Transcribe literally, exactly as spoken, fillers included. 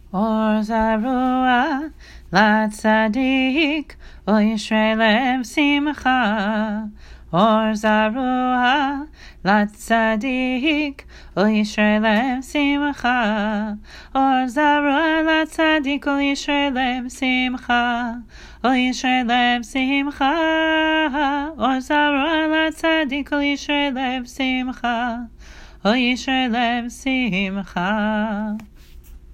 Or Zarua Latzadik O Yisraelem Simcha. Or Zarua Latzadik O Yisraelem Simcha. Or Zarua Latzadik O Yisraelem Simcha. O Yisraelem Simcha. Or Zarua Latzadik O Yisraelem Simcha. O Yisraelem Simcha.